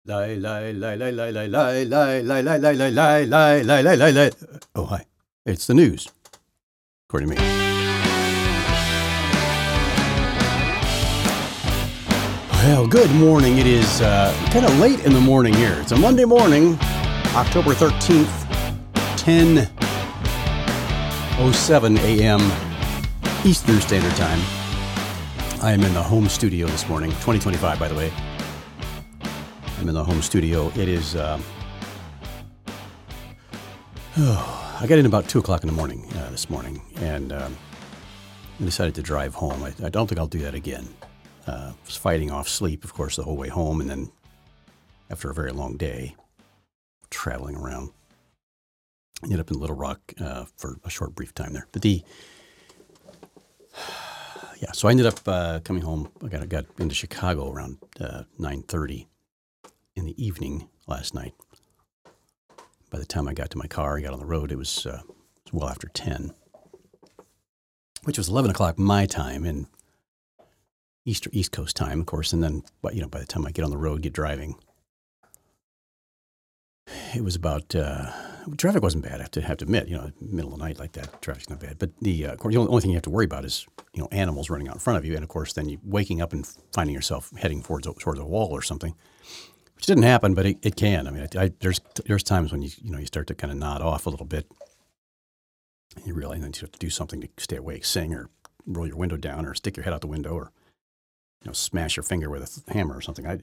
Lie, lie, lie, lie, lie, lie, lie, lie, lie, lie, lie, lie, lie, lie, lie, lie, lie, lie. Oh, hi. It's the news, according to me. Well, good morning. It is kind of late in the morning here. It's a Monday morning, October 13th, 10:07 a.m. Eastern Standard Time. I am in the home studio this morning, 2025, by the way. I'm in the home studio. It is, I got in about 2 o'clock in the morning this morning, and I decided to drive home. I don't think I'll do that again. I was fighting off sleep, of course, the whole way home, and then after a very long day, traveling around, I ended up in Little Rock for a short, brief time there. But so I ended up coming home. I got into Chicago around 9:30 in the evening last night. By the time I got to my car, I got on the road, it was well after 10, which was 11 o'clock my time and East Coast time, of course. And then, by the time I get on the road, get driving, it was about, traffic wasn't bad, I have to admit, middle of the night like that, traffic's not bad. But of course, the only thing you have to worry about is, animals running out in front of you. And of course, then you waking up and finding yourself heading towards a wall or something. Which didn't happen, but it can. I mean, there's times when you start to kind of nod off a little bit. You realize that you have to do something to stay awake, sing or roll your window down or stick your head out the window or smash your finger with a hammer or something.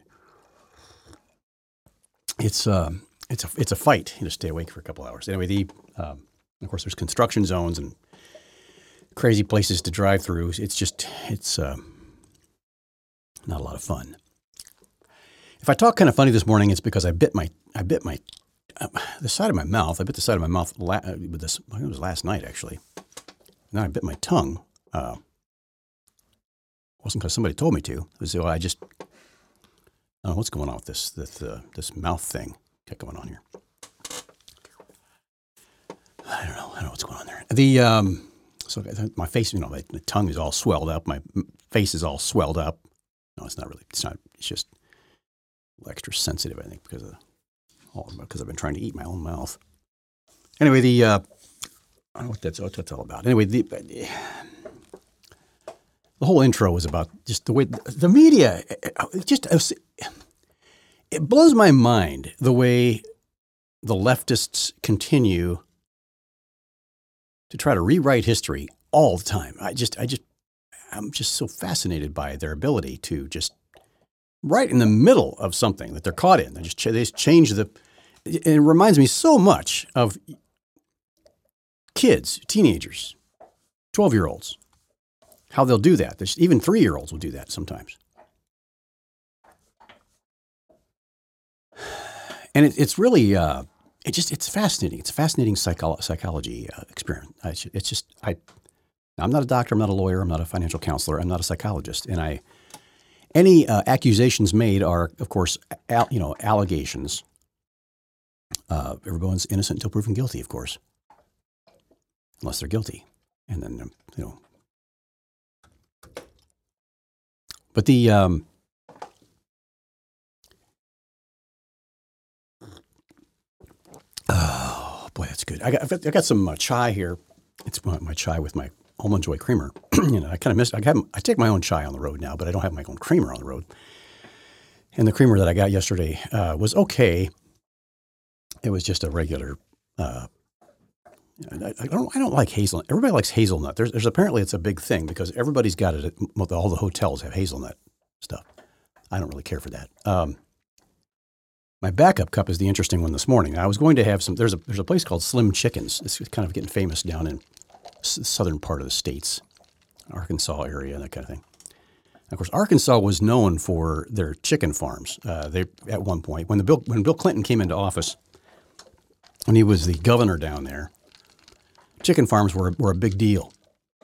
It's a fight to stay awake for a couple hours. Anyway, of course there's construction zones and crazy places to drive through. It's not a lot of fun. If I talk kind of funny this morning, it's because I bit the side of my mouth. I bit the side of my mouth with this. I think it was last night, actually. And then I bit my tongue. It wasn't because somebody told me to. It was, I don't know what's going on with this mouth thing got going on here. I don't know what's going on there. So my face, my tongue is all swelled up. My face is all swelled up. No, it's not really. It's not. It's just extra sensitive, I think, because I've been trying to eat my own mouth. Anyway, I don't know what that's all about. Anyway, the whole intro was about just the way the media. It blows my mind the way the leftists continue to try to rewrite history all the time. I'm just so fascinated by their ability to just right in the middle of something that they're caught in. They just change it reminds me so much of kids, teenagers, 12-year-olds, how they'll do that. Even 3-year-olds will do that sometimes. And it's really, it's fascinating. It's a fascinating psychology experiment. I'm not a doctor, I'm not a lawyer, I'm not a financial counselor, I'm not a psychologist. And any accusations made are, of course, allegations. Everyone's innocent until proven guilty, of course, unless they're guilty. And then, But oh boy, that's good. I got some chai here. It's my chai with my Almond Joy creamer. I kind of miss. I take my own chai on the road now, but I don't have my own creamer on the road. And the creamer that I got yesterday was okay. It was just a regular. I don't like hazelnut. Everybody likes hazelnut. There's apparently it's a big thing because everybody's got it. All the hotels have hazelnut stuff. I don't really care for that. My backup cup is the interesting one this morning. I was going to have some. There's a place called Slim Chickens. It's kind of getting famous down in southern part of the states, Arkansas area, that kind of thing. And of course, Arkansas was known for their chicken farms. They at one point, when Bill Clinton came into office, when he was the governor down there, chicken farms were a big deal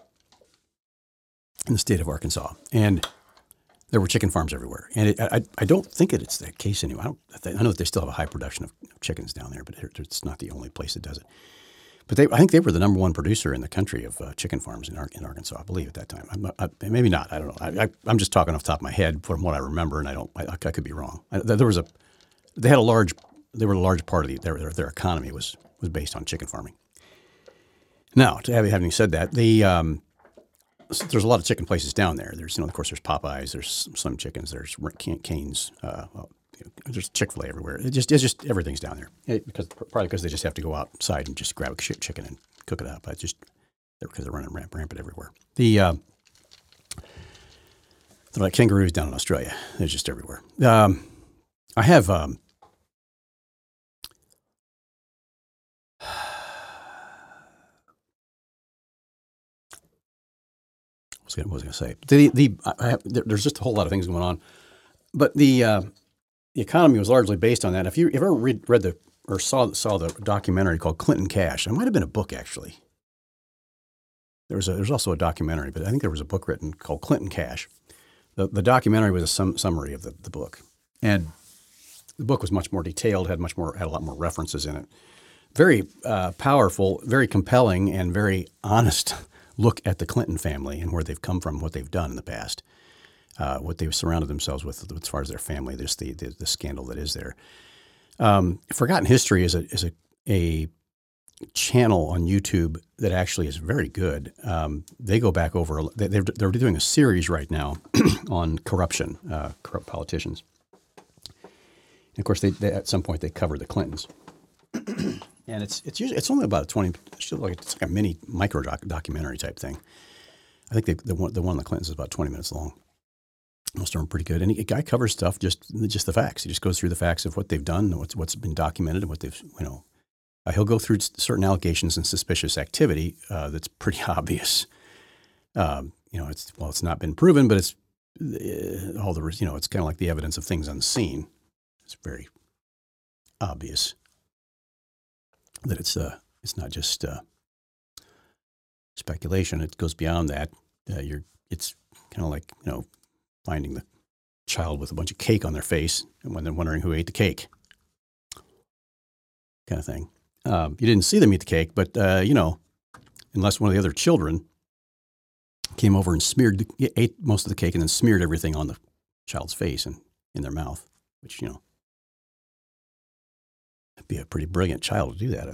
in the state of Arkansas, and there were chicken farms everywhere. And I don't think it's that case anymore. I know that they still have a high production of chickens down there, but it's not the only place that does it. But I think they were the number one producer in the country of chicken farms in Arkansas, I believe, at that time. Maybe not. I don't know. I'm just talking off the top of my head from what I remember, and I could be wrong. There was they had a large, they were a large part of their economy was based on chicken farming. Now, having said that, there's a lot of chicken places down there. There's, of course, there's Popeyes, there's Slim Chickens, there's Cane's, there's Chick-fil-A everywhere. It's just everything's down there. Probably because they just have to go outside and just grab a chicken and cook it up. Because they're running rampant everywhere. They're like kangaroos down in Australia. They're just everywhere. I have what was I going to say? There's just a whole lot of things going on, but the economy was largely based on that. If you ever read or saw the documentary called Clinton Cash, it might have been a book actually. There's also a documentary, but I think there was a book written called Clinton Cash. The documentary was a summary of the book, and the book was much more detailed, had a lot more references in it. Very powerful, very compelling, and very honest look at the Clinton family and where they've come from, what they've done in the past, what they've surrounded themselves with as far as their family. There's the scandal that is there. Forgotten History is a channel on YouTube that actually is very good. They go back over. They're doing a series right now on corruption, corrupt politicians. And of course, they at some point they cover the Clintons. And it's only about 20. It's like a mini micro documentary type thing. I think the one on the Clintons is about 20 minutes long. Most of them are pretty good. And the guy covers stuff just the facts. He just goes through the facts of what they've done, what's been documented, and what they've he'll go through certain allegations and suspicious activity that's pretty obvious. It's not been proven, but it's it's kind of like the evidence of things unseen. It's very obvious that it's not just speculation. It goes beyond that. It's kind of like finding the child with a bunch of cake on their face and when they're wondering who ate the cake, kind of thing. You didn't see them eat the cake, but unless one of the other children came over and ate most of the cake and then smeared everything on the child's face and in their mouth, which it'd be a pretty brilliant child to do that.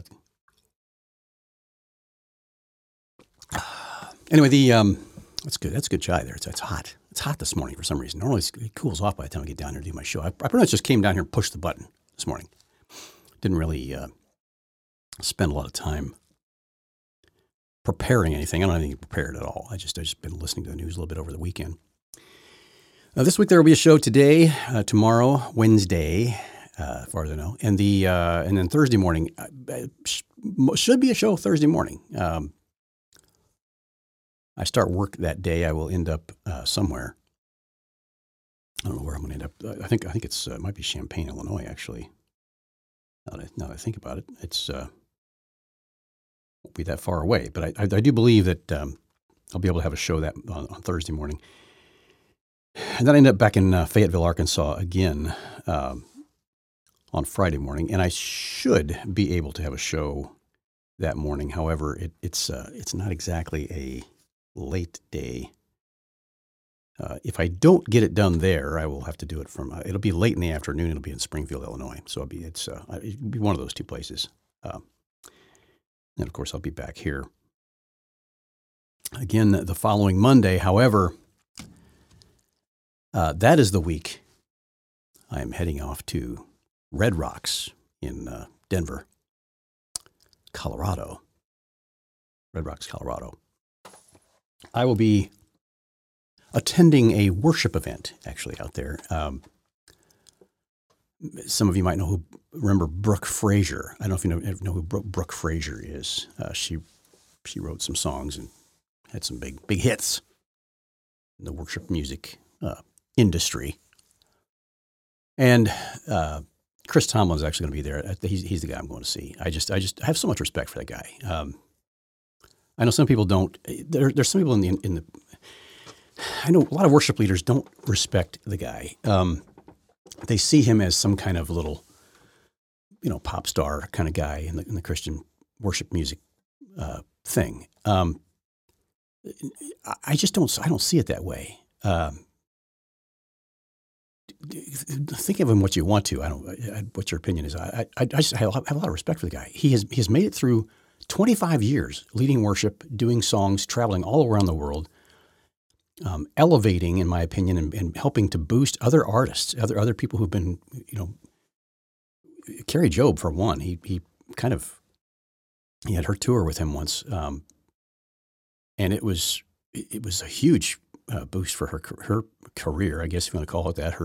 Anyway, that's good. That's a good chai there. It's hot. It's hot this morning for some reason. Normally it cools off by the time I get down here to do my show. I pretty much just came down here and pushed the button this morning. Didn't really spend a lot of time preparing anything. I don't have anything prepared at all. I just been listening to the news a little bit over the weekend. This week there will be a show today, tomorrow, Wednesday, as far as I know, and then Thursday morning should be a show Thursday morning. I start work that day. I will end up somewhere. I don't know where I'm going to end up. I think it's might be Champaign, Illinois, actually. Now that I think about it, it's won't be that far away. But I do believe that I'll be able to have a show that on Thursday morning. And then I end up back in Fayetteville, Arkansas again on Friday morning, and I should be able to have a show that morning. However, it's not exactly a late day. If I don't get it done there, I will have to do it from. It'll be late in the afternoon. It'll be in Springfield, Illinois. So it'll be one of those two places. And of course, I'll be back here again the following Monday. However, that is the week I am heading off to Red Rocks in Denver, Colorado. Red Rocks, Colorado. I will be attending a worship event actually out there. Some of you might remember Brooke Fraser. I don't know if you know who Brooke Fraser is. She wrote some songs and had some big hits in the worship music industry. And Chris Tomlin is actually going to be there. He's the guy I'm going to see. I have so much respect for that guy. I know some people don't. There's some people in the. I know a lot of worship leaders don't respect the guy. They see him as some kind of little, pop star kind of guy in the Christian worship music thing. I just don't. I don't see it that way. think of him what you want to. I don't. What your opinion is. I just have a lot of respect for the guy. He has made it through 25 years leading worship, doing songs, traveling all around the world, elevating, in my opinion, and helping to boost other artists, other people who've been, Carrie Job for one. He had her tour with him once, and it was a huge boost for her career, I guess if you want to call it that.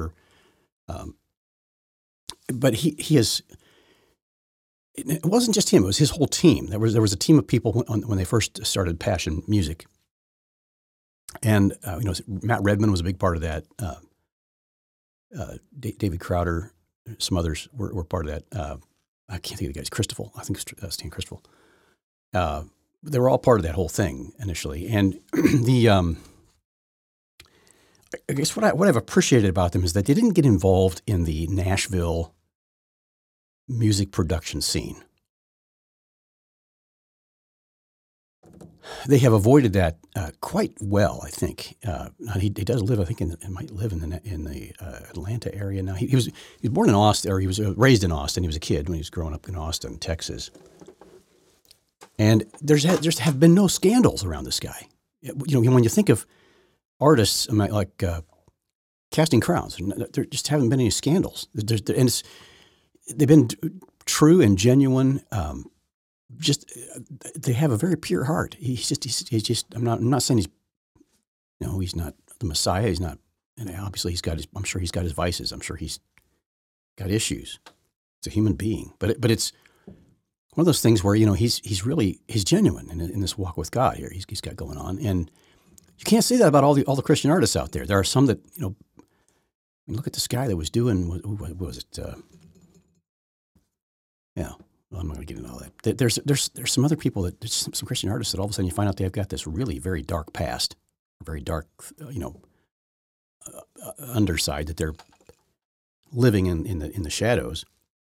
But he has. It wasn't just him; it was his whole team. There was a team of people when they first started Passion Music, and Matt Redman was a big part of that. David Crowder, some others were part of that. I can't think of the guys. Christopher, I think it's Stan Christopher. They were all part of that whole thing initially, and I guess what I've appreciated about them is that they didn't get involved in the Nashville music production scene. They have avoided that quite well, I think. He does live, I think, might live in the Atlanta area now. He was born in Austin, or he was raised in Austin. He was a kid when he was growing up in Austin, Texas. And there's have been no scandals around this guy. When you think of artists like Casting Crowns, there just haven't been any scandals. They've been true and genuine. They have a very pure heart. He's just. I'm not saying he's not the Messiah. He's not, and obviously I'm sure he's got his vices. I'm sure he's got issues. It's a human being, but it's one of those things where he's genuine in this walk with God here. He's got going on, and you can't say that about all the Christian artists out there. There are some that look at this guy that was doing what was it? Well, I'm not going to get into all that. There's some other people there's some Christian artists that all of a sudden you find out they've got this really very dark past, very dark, underside that they're living in the shadows.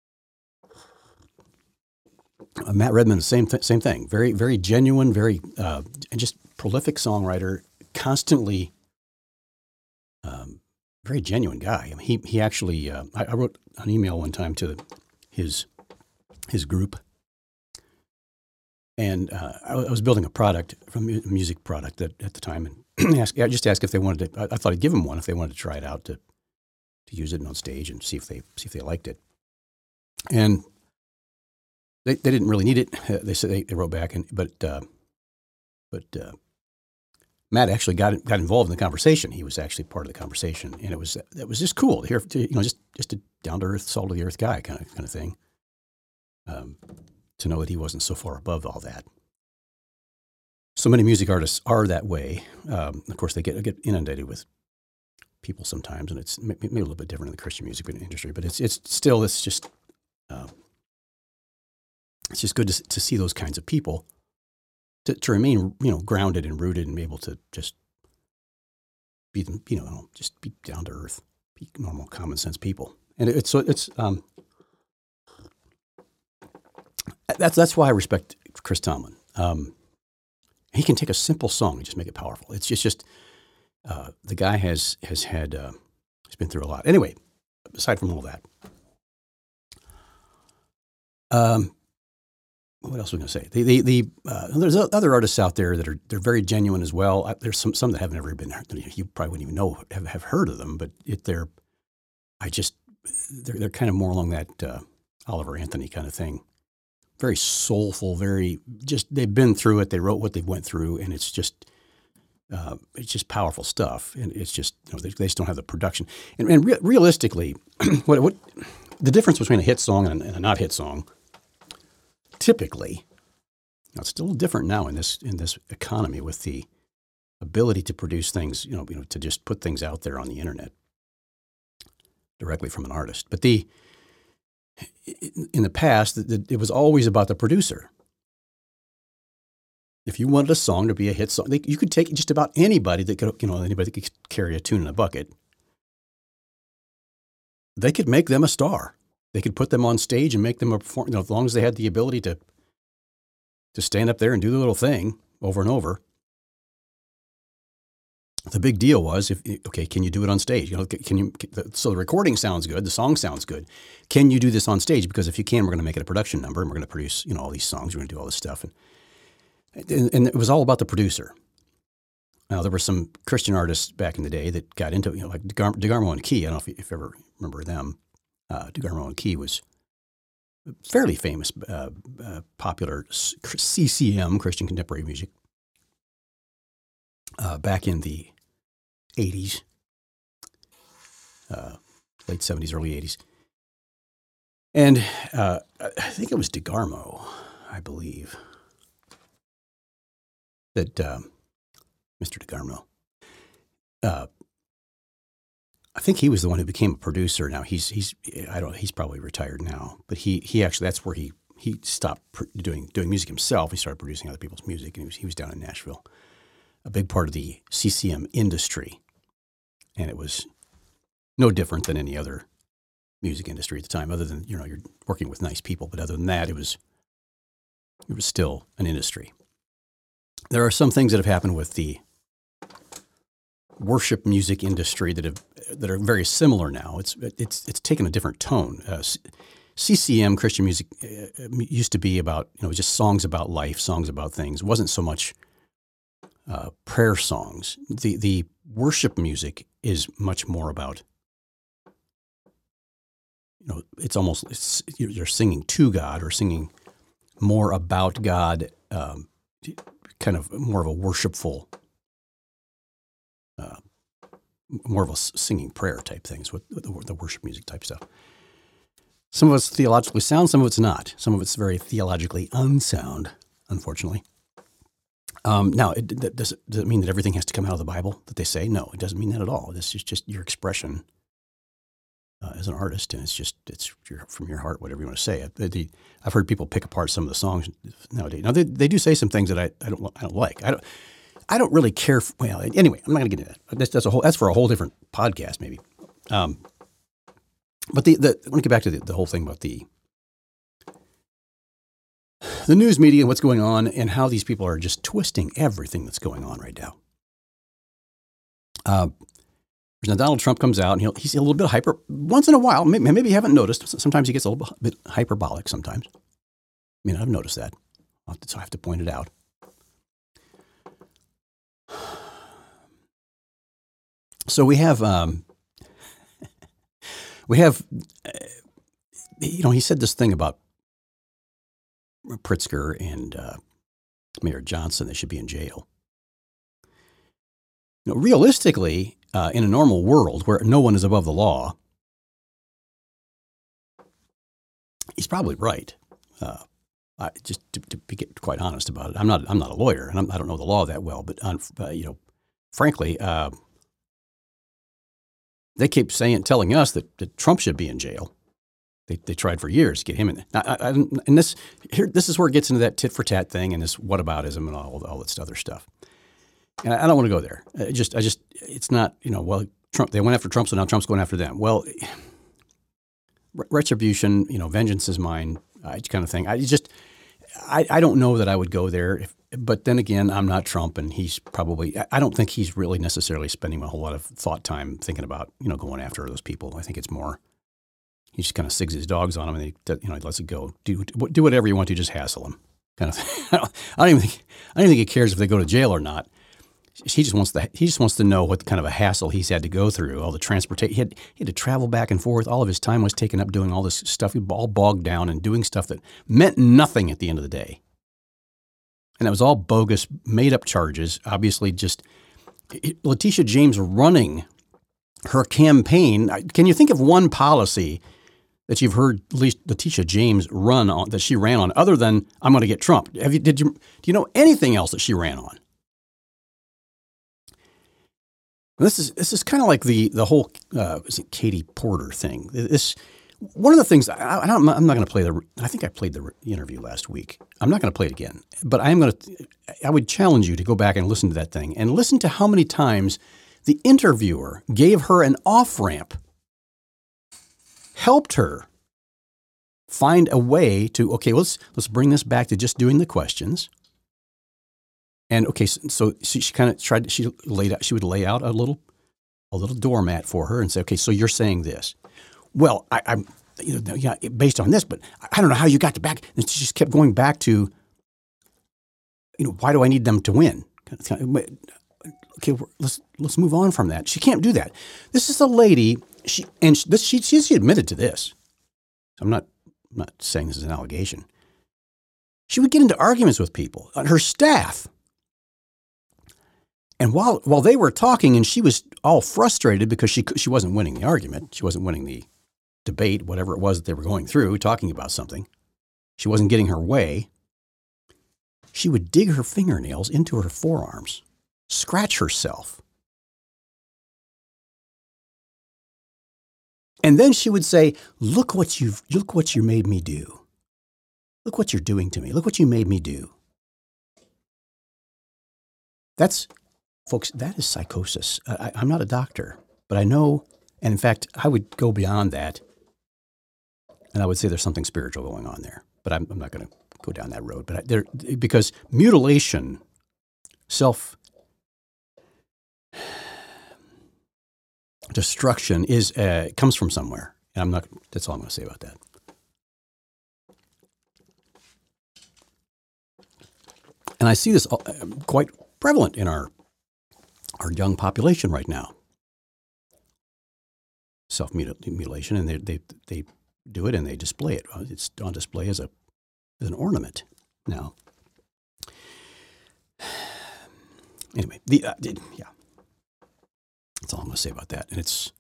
Matt Redman, same thing. Very very genuine, very and just prolific songwriter, constantly. Very genuine guy. I mean, he actually. I wrote an email one time to his group, and I was building a product, a music product at the time, and I just asked if they wanted to. I thought I'd give them one if they wanted to try it out to use it on stage and see if they liked it. And they didn't really need it. They said they wrote back, but Matt actually got involved in the conversation. He was actually part of the conversation, and it was just cool to hear. Just a down to earth, salt of the earth guy kind of thing. To know that he wasn't so far above all that. So many music artists are that way. Of course, they get inundated with people sometimes, and it's maybe a little bit different in the Christian music industry. But it's just good to see those kinds of people to remain grounded and rooted and be able to just be them, just be down to earth, be normal, common sense people. And that's why I respect Chris Tomlin. He can take a simple song and just make it powerful. It's just the guy has been through a lot. Anyway, aside from all that, what else was I going to say? There's other artists out there that they're very genuine as well. There's some that have never been. You probably wouldn't even have heard of them, but they're kind of more along that Oliver Anthony kind of thing. Very soulful, they've been through it. They wrote what they went through, and it's just powerful stuff. And it's just, they just don't have the production. And realistically, what the difference between a hit song and a not hit song, typically, it's still different now in this economy with the ability to produce things, to just put things out there on the internet directly from an artist. But in the past, it was always about the producer. If you wanted a song to be a hit song, you could take just about anybody that could carry a tune in a bucket. They could make them a star. They could put them on stage and make them a perform. As long as they had the ability to stand up there and do the little thing over and over. The big deal was, okay, can you do it on stage? So the recording sounds good, the song sounds good. Can you do this on stage? Because if you can, we're going to make it a production number, and we're going to produce, all these songs. We're going to do all this stuff, and it was all about the producer. Now there were some Christian artists back in the day that got into, like DeGarmo and Key. I don't know if you ever remember them. DeGarmo and Key was fairly famous, popular CCM, Christian contemporary music, back in the 80s, late 70s, early 80s. And I think it was DeGarmo, I believe, that Mr. DeGarmo, I think he was the one who became a producer. Now he's probably retired now, but he actually, that's where he stopped doing music himself. He started producing other people's music, and he was down in Nashville, a big part of the CCM industry. And it was no different than any other music industry at the time, other than, you're working with nice people. But other than that, it was still an industry. There are some things that have happened with the worship music industry that are very similar now. It's taken a different tone. CCM, Christian music, used to be about, just songs about life, songs about things. It wasn't so much prayer songs. The worship music is much more about, you're singing to God, or singing more about God, kind of more of a worshipful, more of a singing prayer type things with the worship music type stuff. Some of it's theologically sound, some of it's not. Some of it's very theologically unsound, unfortunately. Now, does it mean that everything has to come out of the Bible that they say? No, it doesn't mean that at all. This is just your expression as an artist, and it's from your heart, whatever you want to say. I've heard people pick apart some of the songs nowadays. Now, they do say some things that I don't like. I don't really care. Well, anyway, I'm not going to get into that. That's for a whole different podcast, maybe. But I want to get back to the whole thing about the news media and what's going on, and how these people are just twisting everything that's going on right now. Now Donald Trump comes out, and he's a little bit hyper once in a while. Maybe you haven't noticed. Sometimes he gets a little bit hyperbolic. Sometimes, I've noticed that, so I have to point it out. So we have, he said this thing about Pritzker and Mayor Johnson. They should be in jail. Realistically, in a normal world where no one is above the law, he's probably right. Just to get quite honest about it, I'm not a lawyer, and I don't know the law that well. But frankly, they keep telling us that Trump should be in jail. They tried for years to get him in. And this is where it gets into that tit for tat thing, and this whataboutism and all this other stuff. And I don't want to go there. It's not, well, Trump, they went after Trump, so now Trump's going after them. Well, retribution, vengeance is mine, kind of thing. I don't know that I would go there. But then again, I'm not Trump, and I don't think he's really necessarily spending a whole lot of thought time thinking about, going after those people. I think it's more, he just kind of sigs his dogs on them, and he lets it go. Do whatever you want to, just hassle them, kind of thing. I don't even think he cares if they go to jail or not. He just wants to know what kind of a hassle he's had to go through. All the transportation, he had to travel back and forth. All of his time was taken up doing all this stuff. He all bogged down and doing stuff that meant nothing at the end of the day. And that was all bogus, made up charges. Obviously, just Letitia James running her campaign. Can you think of one policy that you've heard Letitia James run on, that she ran on, other than I'm going to get Trump? Do you know anything else that she ran on? This is kind of like the whole is it Katie Porter thing. One of the things I'm not going to play I think I played the interview last week. I'm not going to play it again, but I would challenge you to go back and listen to that thing, and listen to how many times the interviewer gave her an off-ramp, helped her find a way to, okay, let's bring this back to just doing the questions. And okay, so she kind of tried. She would lay out a little doormat for her and say, okay, so you're saying this. Well, I'm, yeah, based on this, but I don't know how you got to back. And she just kept going back to, why do I need them to win? Okay, let's move on from that. She can't do that. This is a lady. She admitted to this. I'm not saying this is an allegation. She would get into arguments with people, her staff. And while they were talking, and she was all frustrated because she wasn't winning the argument, she wasn't winning the debate, whatever it was that they were going through, talking about something, she wasn't getting her way. She would dig her fingernails into her forearms, scratch herself, and then she would say, "Look what you made me do. Look what you're doing to me. Look what you made me do." Folks, that is psychosis. I'm not a doctor, but I know, and in fact, I would go beyond that, and I would say there's something spiritual going on there. But I'm not going to go down that road. But because mutilation, self-destruction comes from somewhere, and that's all I'm going to say about that. And I see this quite prevalent in our young population right now. Self-mutilation, and they do it and they display it. It's on display as an ornament now. Anyway, yeah, that's all I'm going to say about that. And it's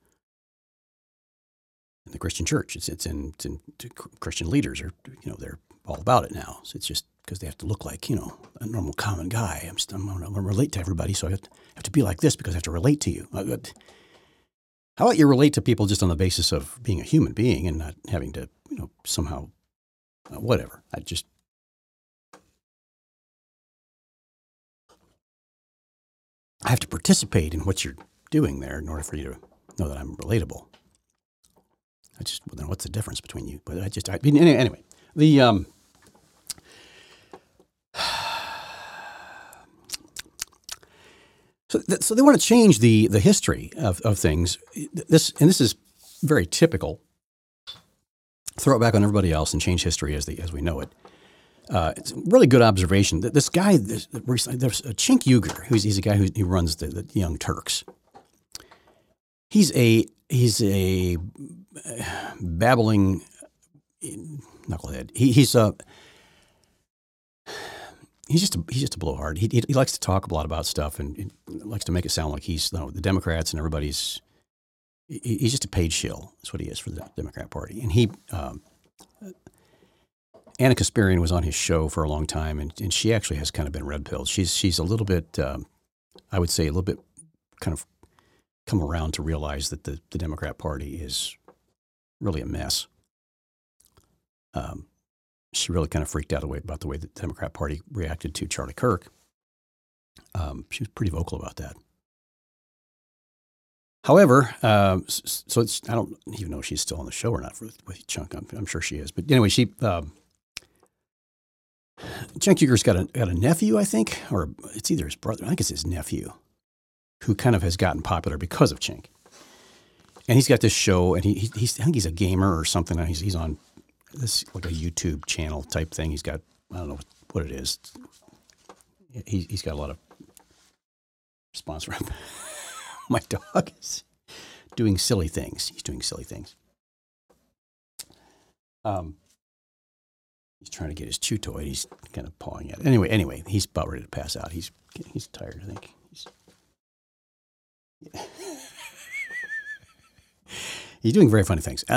in the Christian church. It's in Christian leaders are they're all about it now. So it's just because they have to look like a normal common guy. I'm going to relate to everybody, so I have to be like this because I have to relate to you. How about you relate to people just on the basis of being a human being and not having to somehow whatever. I have to participate in what you're doing there in order for you to know that I'm relatable. What's the difference between you? But anyway, So they want to change the history of things. This is very typical. Throw it back on everybody else and change history as we know it. It's a really good observation. This guy, there's Cenk Uygur, he's a guy who runs the Young Turks. He's a babbling knucklehead. He's just a blowhard. He likes to talk a lot about stuff and likes to make it sound like he's the Democrats and everybody's. He's just a paid shill. That's what he is for the Democrat Party. And Anna Kasparian was on his show for a long time, and she actually has kind of been red-pilled. She's a little bit, I would say, a little bit kind of come around to realize that the Democrat Party is really a mess. She really kind of freaked out about the way the Democrat Party reacted to Charlie Kirk. She was pretty vocal about that. However, so I don't even know if she's still on the show or not with Chunk. I'm sure she is. But anyway, Cenk Uygur's got a nephew, I think, or it's either his brother. I think it's his nephew, who kind of has gotten popular because of Cenk. And he's got this show, and I think he's a gamer or something. He's on this like a YouTube channel type thing. He's got, I don't know what it is. He's got a lot of sponsor. My dog is doing silly things. He's doing silly things. He's trying to get his chew toy. He's kind of pawing at it. Anyway, he's about ready to pass out. He's tired, I think. He's doing very funny things.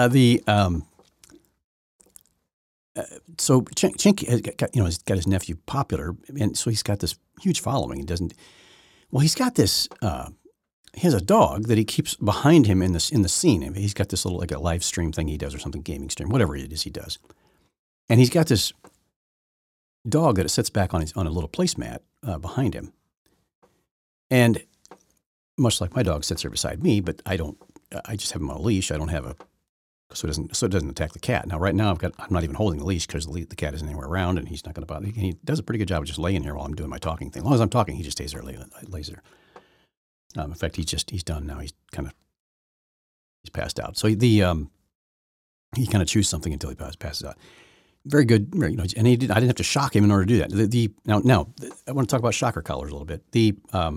So Cenk has got his nephew popular, and so he's got this huge following. He's got this. He has a dog that he keeps behind him in the scene. He's got this little like a live stream thing he does or something, gaming stream, whatever it is he does. And he's got this dog that sits back on a little placemat behind him. And much like my dog sits there beside me, but I just have him on a leash. I don't have so it doesn't attack the cat. Now, right now, I'm not even holding the leash because the cat isn't anywhere around, and he's not going to bother. He does a pretty good job of just laying here while I'm doing my talking thing. As long as I'm talking, he just stays there, lays there. In fact, he's done now. He's passed out. So he kind of chews something until he passes out. Very good, and I didn't have to shock him in order to do that. Now I want to talk about shocker collars a little bit. The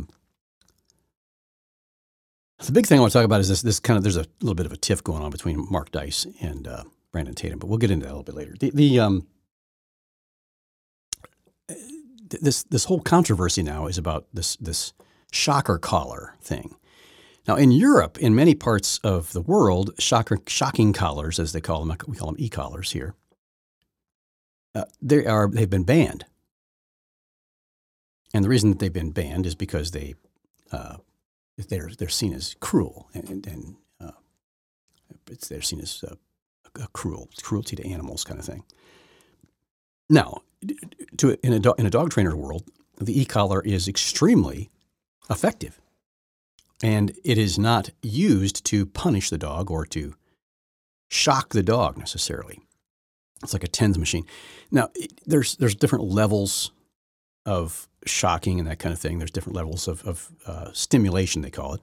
big thing I want to talk about is this kind of, there's a little bit of a tiff going on between Mark Dice and Brandon Tatum, but we'll get into that a little bit later. This whole controversy now is about this shocker collar thing. Now, in Europe, in many parts of the world, shocking collars, as they call them, we call them e-collars here, they've been banned. And the reason that they've been banned is because they're seen as cruel, and they're seen as a cruelty to animals kind of thing. Now, in a dog trainer world, the e-collar is extremely effective, and it is not used to punish the dog or to shock the dog necessarily. It's like a TENS machine. Now, there's different levels of shocking and that kind of thing. There's different levels of stimulation, they call it.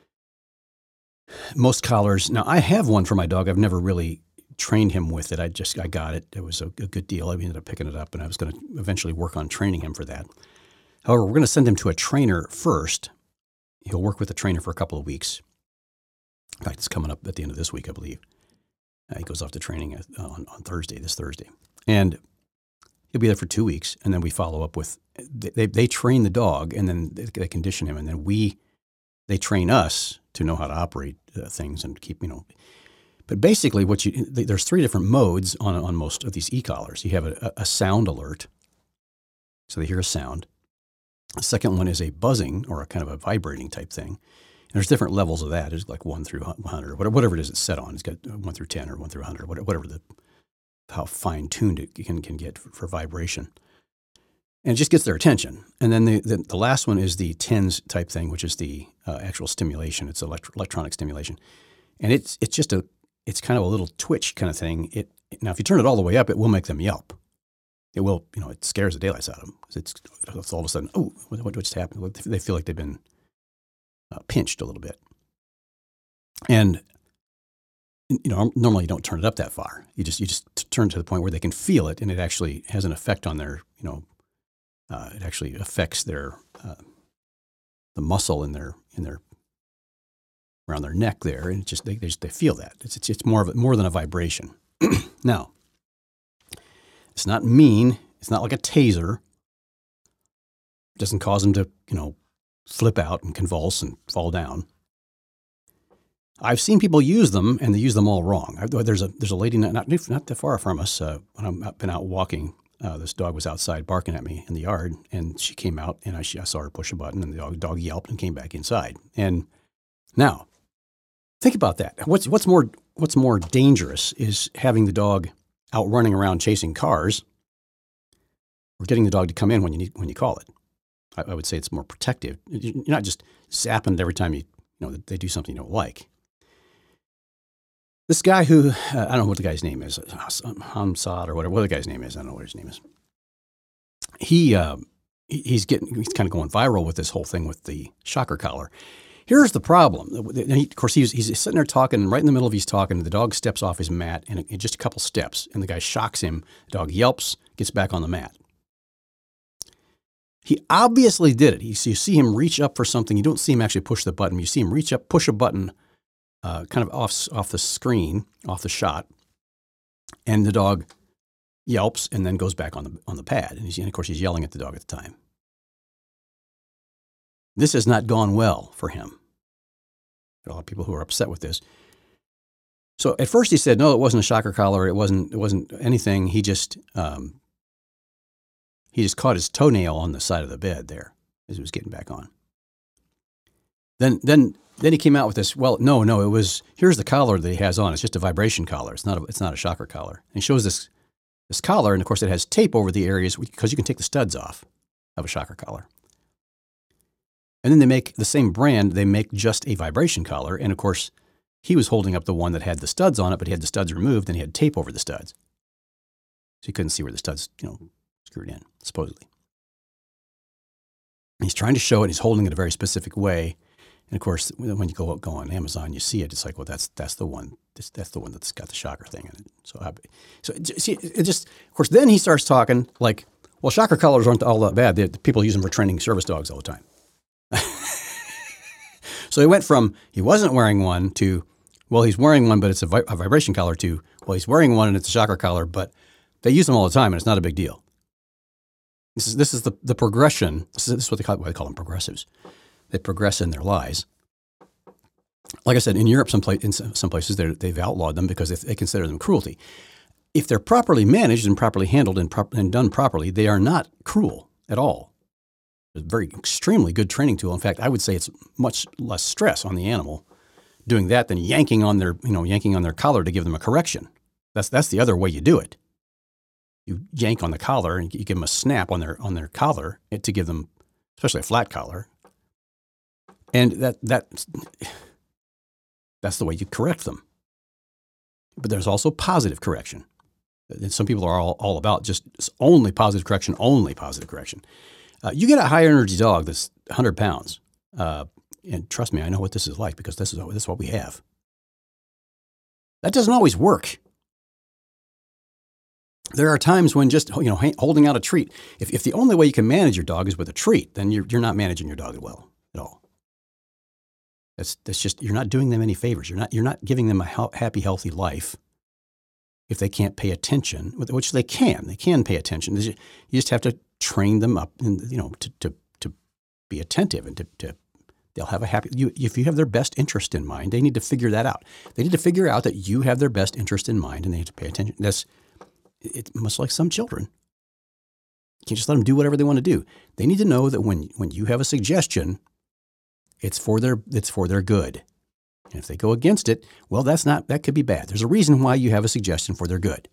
Most collars, now I have one for my dog. I've never really trained him with it. I got it. It was a good deal. I ended up picking it up, and I was going to eventually work on training him for that. However, we're going to send him to a trainer first. He'll work with the trainer for a couple of weeks. In fact, it's coming up at the end of this week, I believe. He goes off to training on this Thursday. And he'll be there for 2 weeks, and then we follow up with, they train the dog, and then they condition him, and then they train us to know how to operate things and keep, But basically, there's 3 different modes on most of these e-collars. You have a sound alert, so they hear a sound. The second one is a buzzing or a kind of a vibrating type thing. And there's different levels of that. There's like 1 through 100 or whatever it is it's set on. It's got 1 through 10 or 1 through 100, whatever how fine-tuned it can get for vibration. And it just gets their attention. And then the last one is the TENS type thing, which is the actual stimulation. It's electronic stimulation. And it's kind of a little twitch kind of thing. Now, if you turn it all the way up, it will make them yelp. It will, it scares the daylights out of them. It's all of a sudden, oh, what just happened? They feel like they've been pinched a little bit. And, normally you don't turn it up that far. You just turn to the point where they can feel it, and it actually has an effect on their, it actually affects their, the muscle in their around their neck there, and they feel that. It's more than a vibration. Now, it's not mean. It's not like a taser. It doesn't cause them to, flip out and convulse and fall down. I've seen people use them, and they use them all wrong. There's a lady not that far from us. When I've been out walking, this dog was outside barking at me in the yard, and she came out, and I saw her push a button, and the dog yelped and came back inside. And now, think about that. What's more dangerous is having the dog out running around chasing cars, or getting the dog to come in when you call it. I would say it's more protective. You're not just zapping it every time they do something you don't like. This guy who I don't know what the guy's name is, Hamzat or whatever the guy's name is. I don't know what his name is. He's kind of going viral with this whole thing with the shocker collar. Here's the problem. Of course, he's sitting there talking, and right in the middle of his talking, the dog steps off his mat, and in just a couple steps, and the guy shocks him. The dog yelps, gets back on the mat. He obviously did it. You see him reach up for something. You don't see him actually push the button. You see him reach up, push a button, kind of off the screen, off the shot, and the dog yelps and then goes back on the pad. And of course, he's yelling at the dog at the time. This has not gone well for him. There are a lot of people who are upset with this. So at first he said, no, it wasn't a shocker collar. It wasn't anything. He just caught his toenail on the side of the bed there as he was getting back on. Then he came out with this. Well, no, it was, here's the collar that he has on. It's just a vibration collar. It's not a shocker collar. And he shows this collar, and of course it has tape over the areas because you can take the studs off of a shocker collar. And then they make the same brand. They make just a vibration collar, and of course he was holding up the one that had the studs on it, but he had the studs removed and he had tape over the studs. So he couldn't see where the studs, screwed in, supposedly. He's trying to show it. He's holding it a very specific way. And of course, when you go on Amazon, you see it. It's like, well, that's the one. That's the one that's got the shocker thing in it. So see, it just, of course, then he starts talking like, well, shocker collars aren't all that bad. The people use them for training service dogs all the time. So he went from he wasn't wearing one to, well, he's wearing one, but it's a vibration collar, to, well, he's wearing one and it's a shocker collar, but they use them all the time and it's not a big deal. This is the progression. This is what why they call them progressives. They progress in their lies. Like I said, in Europe, in some places they've outlawed them because they consider them cruelty. If they're properly managed and properly handled and done properly, they are not cruel at all. It's a very extremely good training tool. In fact, I would say it's much less stress on the animal doing that than yanking on their collar to give them a correction. That's the other way you do it. You yank on the collar and you give them a snap on their collar to give them, especially a flat collar, and that's the way you correct them. But there's also positive correction. And some people are all about just only positive correction, only positive correction. You get a high energy dog that's 100 pounds, and trust me, I know what this is like because this is what we have. That doesn't always work. There are times when just holding out a treat. If the only way you can manage your dog is with a treat, then you're not managing your dog well at all. That's just, you're not doing them any favors. You're not giving them a happy, healthy life if they can't pay attention, which they can. They can pay attention. You just have to train them up, and to be attentive, and to they'll have a happy. If you have their best interest in mind, they need to figure that out. They need to figure out that you have their best interest in mind, and they need to pay attention. It's much like some children. You can't just let them do whatever they want to do. They need to know that when you have a suggestion, it's for their good. And if they go against it, well, that could be bad. There's a reason why you have a suggestion for their good.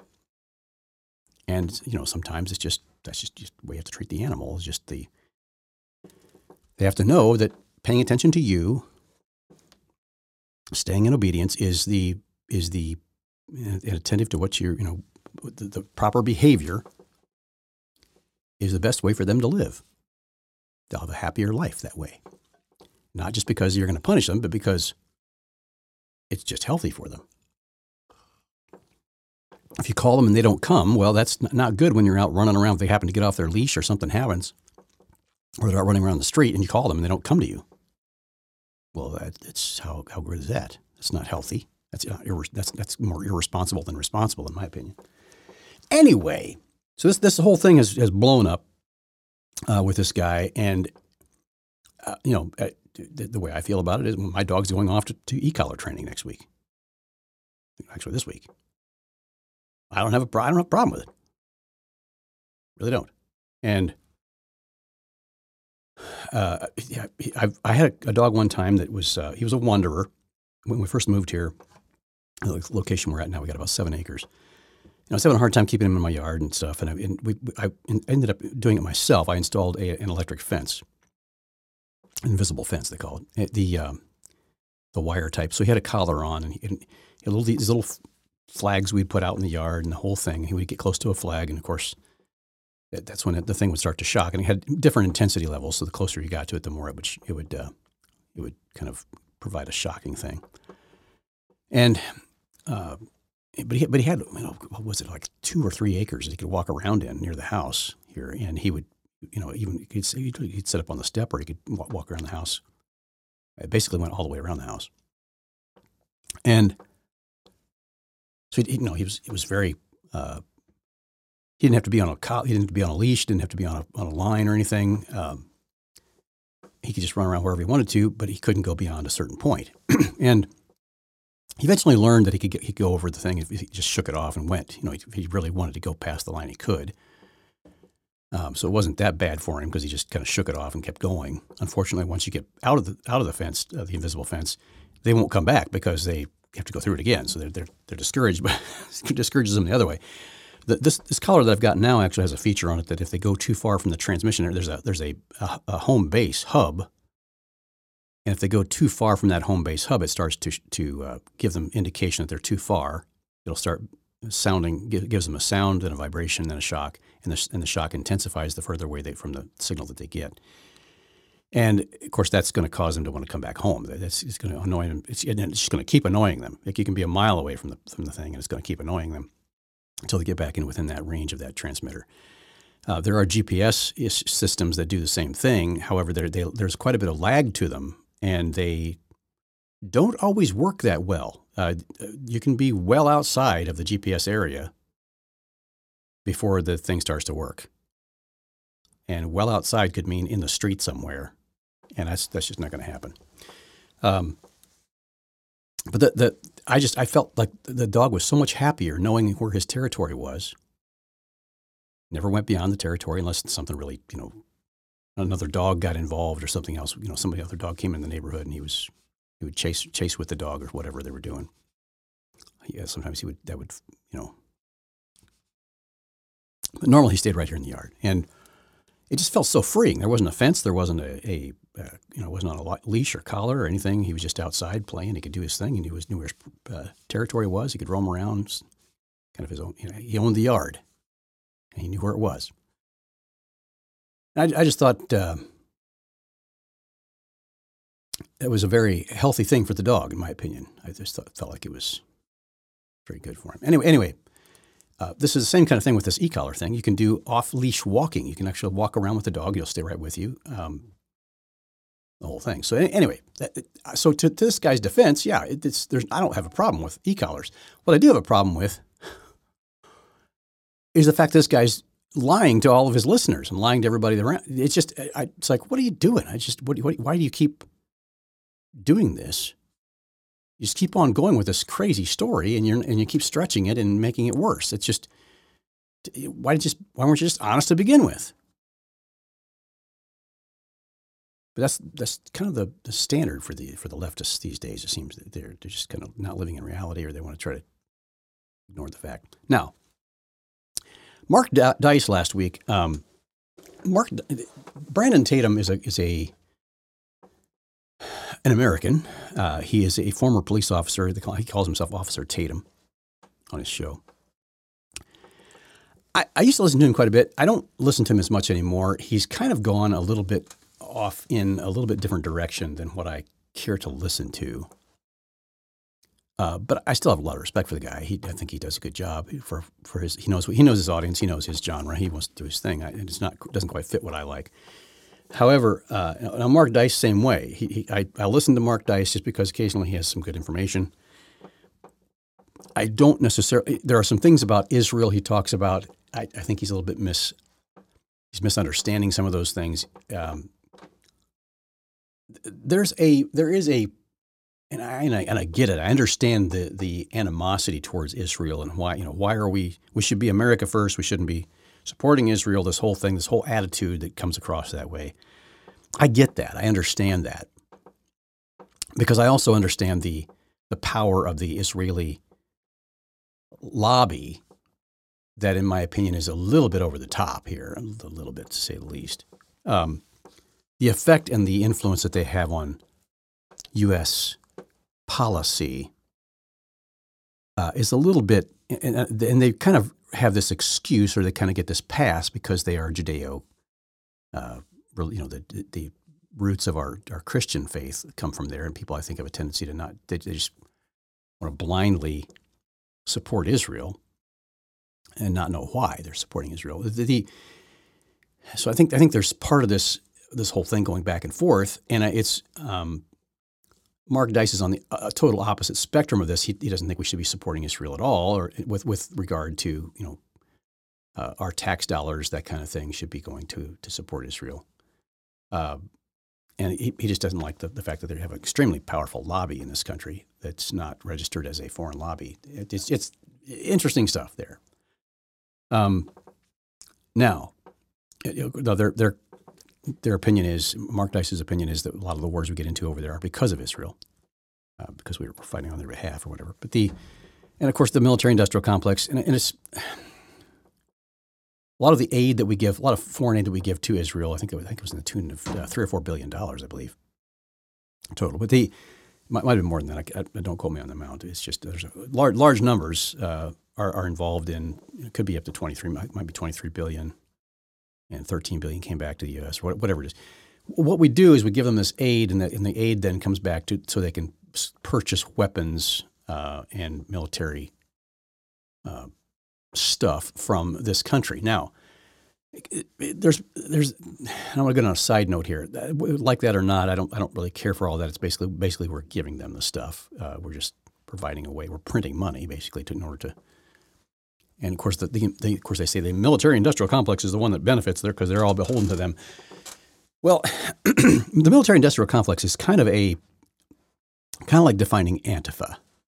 And sometimes that's just the way you have to treat the animal. Is just they have to know that paying attention to you, staying in obedience is the and attentive to what the proper behavior is the best way for them to live. They'll have a happier life that way. Not just because you're going to punish them, but because it's just healthy for them. If you call them and they don't come, well, that's not good when you're out running around. If they happen to get off their leash or something happens, or they're out running around the street and you call them and they don't come to you. Well, that's how good is that? That's not healthy. That's more irresponsible than responsible, in my opinion. Anyway, so this whole thing has blown up with this guy, and the way I feel about it is my dog's going off to e-collar training next week. Actually, this week. I don't have a problem with it. Really don't. And I had a dog one time that was he was a wanderer. When we first moved here, the location we're at now, we got about 7 acres. I was having a hard time keeping him in my yard and stuff, and I ended up doing it myself. I installed an electric fence, invisible fence they call it, the wire type. So he had a collar on, and he had these little flags we'd put out in the yard, and the whole thing. He would get close to a flag, and of course, that's when the thing would start to shock. And it had different intensity levels, so the closer you got to it, the more it would kind of provide a shocking thing. And but he had what was it, like 2 or 3 acres that he could walk around in near the house here, and he would he'd sit up on the step, or he could walk around the house. It basically went all the way around the house, and so he was very. He didn't have to be on he didn't have to be on a leash, didn't have to be on a line or anything. He could just run around wherever he wanted to, but he couldn't go beyond a certain point. And he eventually learned that he could go over the thing if he just shook it off and went. If he really wanted to go past the line, he could. So it wasn't that bad for him because he just kind of shook it off and kept going. Unfortunately, once you get out of the fence, the invisible fence, they won't come back because they have to go through it again. So they're discouraged, but it discourages them the other way. This collar that I've got now actually has a feature on it that if they go too far from the transmission, there's a home base hub And if they go too far from that home base hub, it starts to give them indication that they're too far. It'll start sounding, gives them a sound, then a vibration, then a shock, and the shock intensifies the further away from the signal that they get. And of course, that's going to cause them to want to come back home. It's going to annoy them. It's just going to keep annoying them. Like you can be a mile away from the thing, and it's going to keep annoying them until they get back within that range of that transmitter. There are GPS systems that do the same thing. However, there's quite a bit of lag to them, and they don't always work that well. You can be well outside of the GPS area before the thing starts to work. And well outside could mean in the street somewhere, and that's just not going to happen. But I felt like the dog was so much happier knowing where his territory was. Never went beyond the territory unless something really, another dog got involved or something else. Other dog came in the neighborhood and he would chase with the dog or whatever they were doing. Yeah, sometimes but normally he stayed right here in the yard, and it just felt so freeing. There wasn't a fence. There wasn't wasn't on a leash or collar or anything. He was just outside playing. He could do his thing, and he knew where his territory was. He could roam around, kind of his own. He owned the yard, and he knew where it was. I just thought it was a very healthy thing for the dog, in my opinion. I just felt like it was very good for him. Anyway. This is the same kind of thing with this e-collar thing. You can do off-leash walking. You can actually walk around with the dog. He'll stay right with you, the whole thing. So anyway, so to this guy's defense, yeah, I don't have a problem with e-collars. What I do have a problem with is the fact this guy's lying to all of his listeners and lying to everybody around. It's just, it's like, what are you doing? Why do you keep doing this? You just keep on going with this crazy story, and you keep stretching it and making it worse. It's just why weren't you just honest to begin with? But that's kind of the standard for the leftists these days. It seems that they're just kind of not living in reality, or they want to try to ignore the fact. Now, Mark Dice last week. Brandon Tatum is an American. He is a former police officer. He calls himself Officer Tatum on his show. I used to listen to him quite a bit. I don't listen to him as much anymore. He's kind of gone a little bit off in a little bit different direction than what I care to listen to. But I still have a lot of respect for the guy. I think he does a good job for his. He knows his audience. He knows his genre. He wants to do his thing. And doesn't quite fit what I like. However, now Mark Dice, same way. I listen to Mark Dice just because occasionally he has some good information. I don't necessarily. There are some things about Israel he talks about. I think he's a little bit he's misunderstanding some of those things. There is a, and I get it. I understand the animosity towards Israel and why are we should be America first. We shouldn't be supporting Israel, this whole thing, this whole attitude that comes across that way. I get that. I understand that. Because I also understand the power of the Israeli lobby that, in my opinion, is a little bit over the top here, a little bit to say the least. The effect and the influence that they have on U.S. policy is a little bit, and they kind of have this excuse, or they kind of get this pass because they are Judeo. The roots of our Christian faith come from there, and people I think have a tendency to they just want to blindly support Israel and not know why they're supporting Israel. So I think there's part of this whole thing going back and forth, and it's Mark Dice is on the total opposite spectrum of this. He doesn't think we should be supporting Israel at all, or with regard to our tax dollars, that kind of thing should be going to support Israel. And he just doesn't like the fact that they have an extremely powerful lobby in this country that's not registered as a foreign lobby. It's interesting stuff there. Now, their opinion is, Mark Dice's opinion is that a lot of the wars we get into over there are because of Israel, because we're fighting on their behalf or whatever. And of course the military-industrial complex, and it's a lot of the aid that we give, a lot of foreign aid that we give to Israel. I think it was in the tune of $3 or $4 billion, I believe. total. But the might have been more than that. Don't quote me on the amount. It's just there's large numbers are involved in. It could be up to 23. Might be 23 billion, and 13 billion came back to the U.S. or whatever it is. What we do is we give them this aid, and the aid then comes back to so they can purchase weapons and military stuff from this country. Now, there's I want to go on a side note here. Like that or not, I don't really care for all that. It's basically we're giving them the stuff. We're just providing a way. We're printing money basically in order to. And of course, of course they say the military-industrial complex is the one that benefits there because they're all beholden to them. Well, the military-industrial complex is kind of like defining Antifa.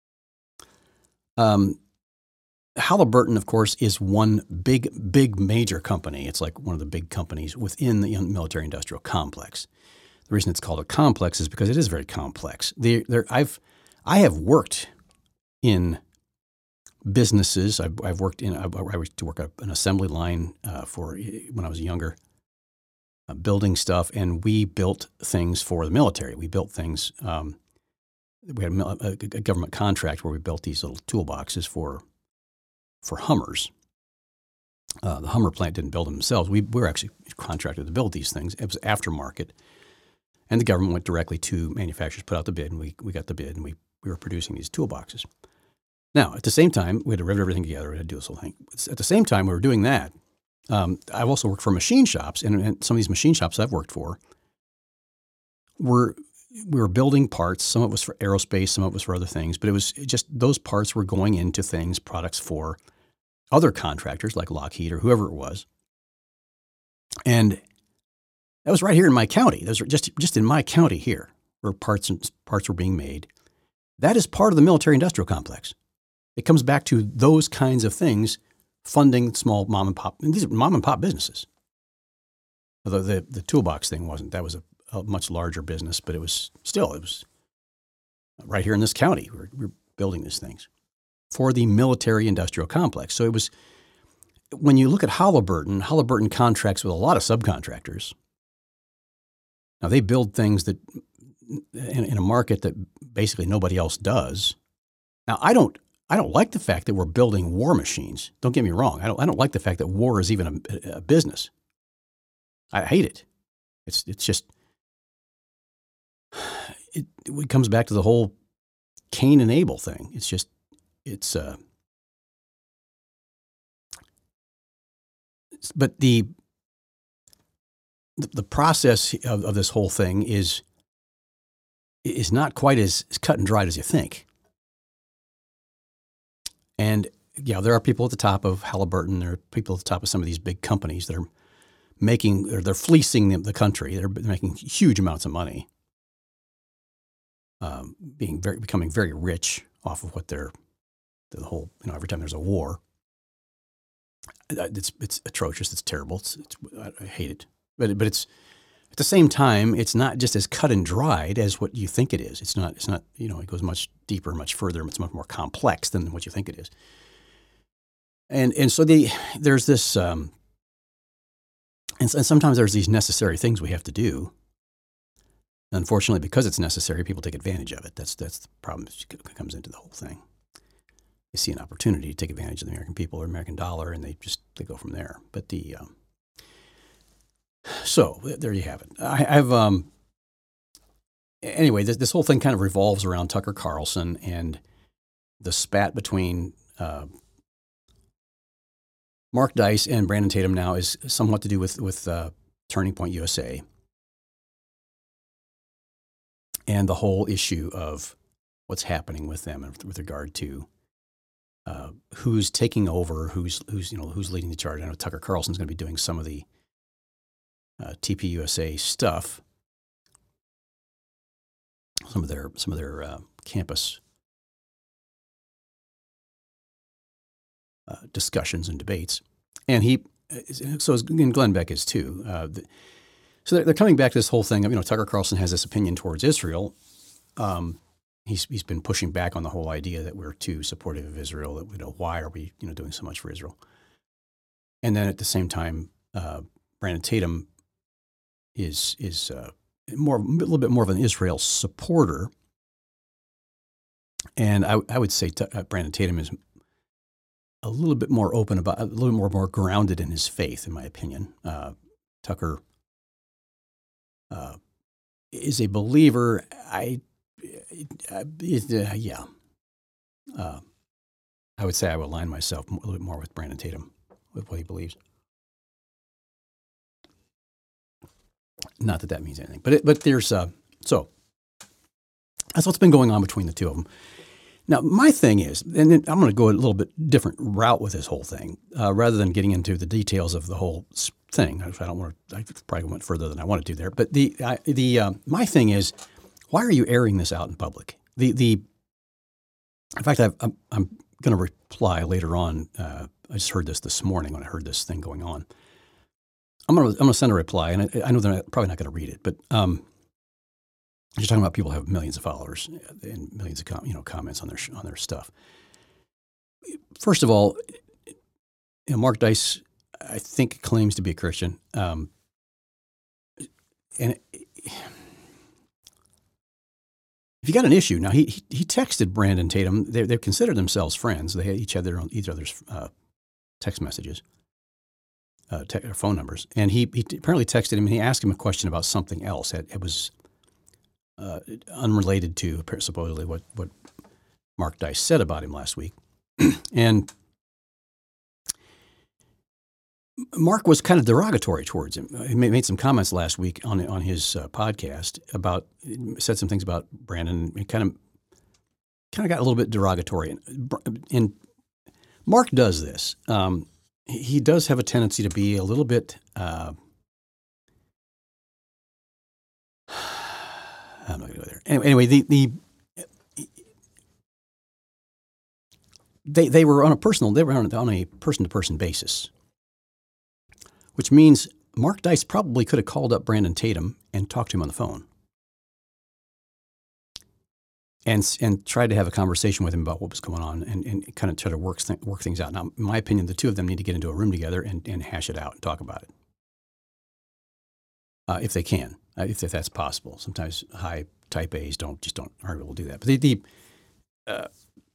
Halliburton, of course, is one big major company. It's like one of the big companies within the military-industrial complex. The reason it's called a complex is because it is very complex. I have worked in businesses. I've worked in. I used to work up an assembly line for when I was younger, building stuff, and we built things for the military. We built things. We had a government contract where we built these little toolboxes for Hummers. The Hummer plant didn't build them themselves. We were actually contracted to build these things. It was aftermarket, and the government went directly to manufacturers, put out the bid, and we got the bid, and we were producing these toolboxes. Now, at the same time, we had to rivet everything together. We had to do this whole thing. At the same time we were doing that, I've also worked for machine shops, and some of these machine shops I've worked for we were building parts. Some of it was for aerospace, some of it was for other things, but it was just those parts were going into products for other contractors like Lockheed or whoever it was. And that was right here in my county. Those were just in my county here where parts were being made. That is part of the military-industrial complex. It comes back to those kinds of things, funding small mom and pop. And these are mom and pop businesses. Although the toolbox thing wasn't. That was a much larger business, but it was right here in this county. We're building these things for the military-industrial complex. So it was, when you look at Halliburton contracts with a lot of subcontractors. Now they build things that in a market that basically nobody else does. Now I don't like the fact that we're building war machines. Don't get me wrong. I don't like the fact that war is even a business. I hate it. It's just it comes back to the whole Cain and Abel thing. But the process of this whole thing is not quite as cut and dried as you think. And yeah, there are people at the top of Halliburton. There are people at the top of some of these big companies that are they're fleecing the country. They're making huge amounts of money, becoming very rich off of what the whole, every time there's a war. It's atrocious. It's terrible. I hate it. But it's at the same time, it's not just as cut and dried as what you think it is. It's not. It goes much deeper, much further. It's much more complex than what you think it is. And so there's this, and sometimes there's these necessary things we have to do. Unfortunately, because it's necessary, people take advantage of it. That's the problem that comes into the whole thing. They see an opportunity to take advantage of the American people or American dollar, and they go from there. But so there you have it. Anyway, this whole thing kind of revolves around Tucker Carlson and the spat between Mark Dice and Brandon Tatum now is somewhat to do with Turning Point USA and the whole issue of what's happening with them with regard to who's taking over, who's leading the charge. I know Tucker Carlson's going to be doing some of the TPUSA stuff, some of their campus discussions and debates, and Glenn Beck is too. So they're coming back to this whole thing of Tucker Carlson has this opinion towards Israel. He's been pushing back on the whole idea that we're too supportive of Israel. That why are we doing so much for Israel? And then at the same time, Brandon Tatum is a little bit more of an Israel supporter. And I would say Brandon Tatum is a little bit more open about, a little more grounded in his faith, in my opinion. Tucker is a believer. Yeah. I would say I would align myself a little bit more with Brandon Tatum, with what he believes. Not that means anything, but there's so that's what's been going on between the two of them. Now, my thing is, and I'm going to go a little bit different route with this whole thing, rather than getting into the details of the whole thing. I probably went further than I want to do there. But my thing is, why are you airing this out in public? In fact, I'm going to reply later on. I just heard this morning when I heard this thing going on. I'm going to send a reply, and I know they're probably not going to read it, but you're talking about people who have millions of followers and millions of comments on their stuff. First of all, Mark Dice, I think, claims to be a Christian, and if you got an issue now, he texted Brandon Tatum. They consider themselves friends. They had each other's text messages, or phone numbers, and he apparently texted him and he asked him a question about something else. It was unrelated to supposedly what Mark Dice said about him last week. And Mark was kind of derogatory towards him. He made some comments last week on his podcast said some things about Brandon. He kind of got a little bit derogatory. And Mark does this. He does have a tendency to be a little bit I'm not going to go there. Anyway, they were on a person-to-person basis, which means Mark Dice probably could have called up Brandon Tatum and talked to him on the phone, and tried to have a conversation with him about what was going on, and kind of try to work things out. Now, in my opinion, the two of them need to get into a room together and hash it out and talk about it, if they can. If that's possible. Sometimes high type A's aren't able to do that. But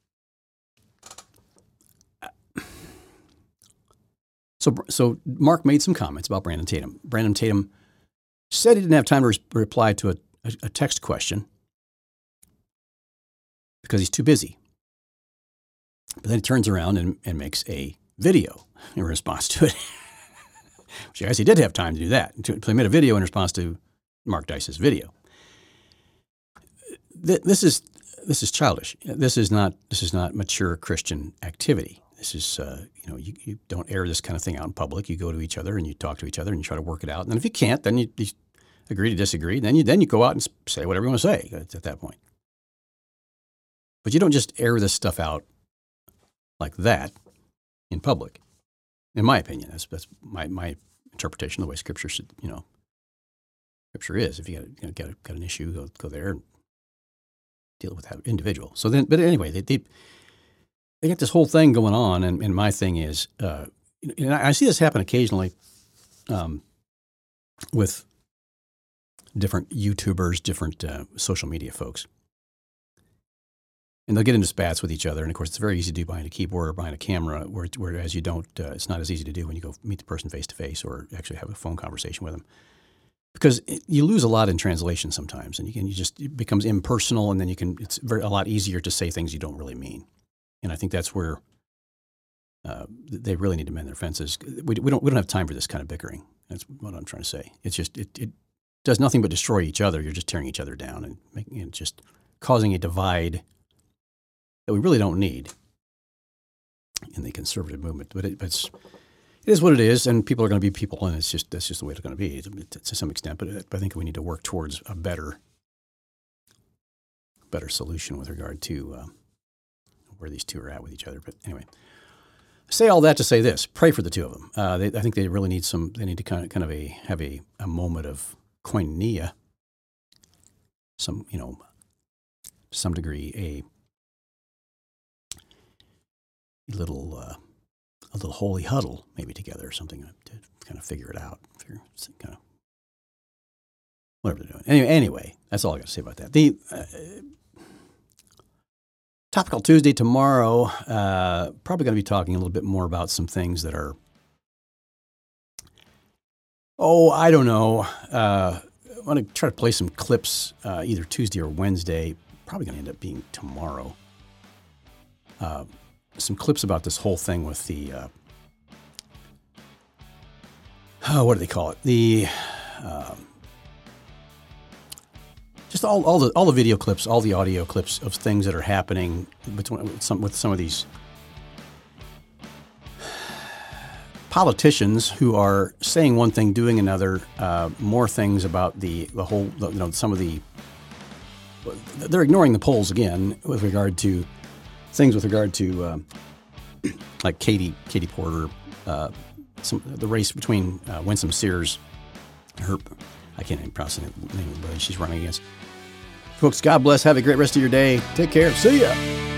so Mark made some comments about Brandon Tatum. Brandon Tatum said he didn't have time to reply to a text question because he's too busy. But then he turns around and makes a video in response to it. Which I guess he did have time to do that. So he made a video in response to Mark Dice's video. This is childish. This is not mature Christian activity. This is you don't air this kind of thing out in public. You go to each other and you talk to each other and you try to work it out. And if you can't, then you agree to disagree. Then you go out and say whatever you want to say at that point. But you don't just air this stuff out like that in public. In my opinion, that's my interpretation of the way Scripture should, Scripture is. If you got an issue, go there and deal with that individual. So then, but anyway, they got this whole thing going on, and my thing is, and I see this happen occasionally with different YouTubers, different social media folks. And they'll get into spats with each other. And of course, it's very easy to do behind a keyboard or behind a camera, whereas you don't, it's not as easy to do when you go meet the person face to face or actually have a phone conversation with them. Because you lose a lot in translation sometimes, and it becomes impersonal, and then it's a lot easier to say things you don't really mean. And I think that's where they really need to mend their fences. We don't have time for this kind of bickering. That's what I'm trying to say. It's just it does nothing but destroy each other. You're just tearing each other down and just causing a divide that we really don't need in the conservative movement. But it is what it is, and people are going to be people, and that's just the way it's going to be to some extent. But I think we need to work towards a better solution with regard to where these two are at with each other. But anyway, I say all that to say this: pray for the two of them. I think they really need some. They need to kind of have a moment of koinonia, some degree a little holy huddle maybe together or something to kind of figure it out. Kind of whatever they're doing. Anyway, that's all I got to say about that. The Topical Tuesday tomorrow, probably going to be talking a little bit more about some things that are, I don't know. I want to try to play some clips either Tuesday or Wednesday. Probably going to end up being tomorrow. Some clips about this whole thing with the, what do they call it? The just all the video clips, all the audio clips of things that are happening with some of these politicians who are saying one thing, doing another, more things about the whole, some of the, they're ignoring the polls again with regard to things with regard to like Katie Porter, the race between Winsome Sears, I can't even pronounce the name of the lady she's running against. Folks, God bless. Have a great rest of your day. Take care. See ya.